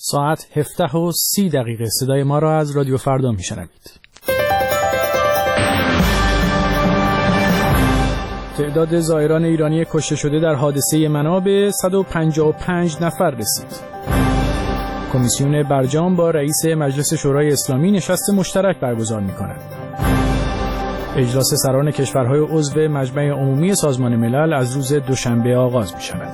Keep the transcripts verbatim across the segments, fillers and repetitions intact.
ساعت هفده و سی دقیقه صدای ما را از رادیو فردا میشنوید. تعداد زائران ایرانی کشته شده در حادثه منا به صد و پنجاه و پنج نفر رسید. کمیسیون برجام با رئیس مجلس شورای اسلامی نشست مشترک برگزار می‌کند. اجلاس سران کشورهای عضو مجمع عمومی سازمان ملل از روز دوشنبه آغاز می‌شود.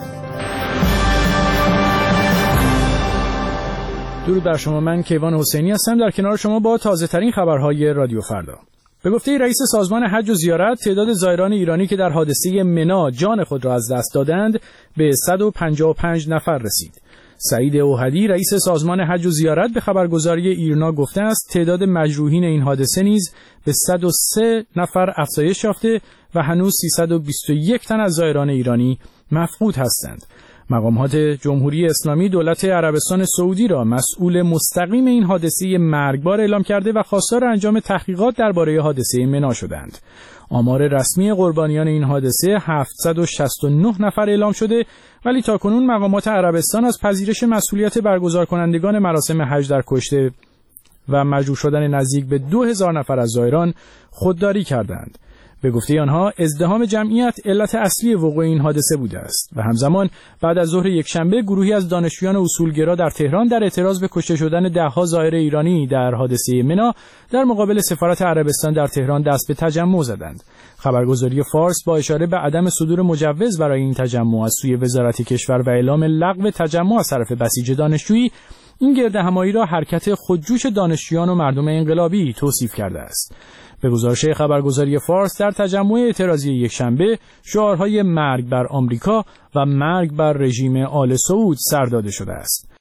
درود بر شما، من کیوان حسینی هستم در کنار شما با تازه‌ترین خبرهای رادیو فردا. به گفته رئیس سازمان حج و زیارت، تعداد زائران ایرانی که در حادثه منا جان خود را از دست دادند به صد و پنجاه و پنج نفر رسید. سعید اوحدی رئیس سازمان حج و زیارت به خبرگزاری ایرنا گفته است تعداد مجروحین این حادثه نیز به صد و سه نفر افزایش یافته و هنوز سیصد و بیست و یک تن از زائران ایرانی مفقود هستند. مقامات جمهوری اسلامی دولت عربستان سعودی را مسئول مستقیم این حادثه مرگبار اعلام کرده و خواستار انجام تحقیقات درباره حادثه منا شدند. آمار رسمی قربانیان این حادثه هفتصد و شصت و نه نفر اعلام شده، ولی تاکنون مقامات عربستان از پذیرش مسئولیت برگزار کنندگان مراسم حج در کشته و مجروح شدن نزدیک به دو هزار نفر از زائران خودداری کردند. به گفته آنها ازدحام جمعیت علت اصلی وقوع این حادثه بوده است و همزمان بعد از ظهر یکشنبه گروهی از دانشجویان اصولگرا در تهران در اعتراض به کشته شدن ده‌ها زائر ایرانی در حادثه منا در مقابل سفارت عربستان در تهران دست به تجمع زدند. خبرگزاری فارس با اشاره به عدم صدور مجوز برای این تجمع از سوی وزارت کشور و اعلام لغو تجمع از طرف بسیج دانشجویی، این گردهمایی را حرکت خودجوش دانشجویان و مردم انقلابی توصیف کرده است. به گزارش خبرگزاری فارس، در تجمع اعتراضی یکشنبه شعارهای مرگ بر آمریکا و مرگ بر رژیم آل سعود سر داده شده است.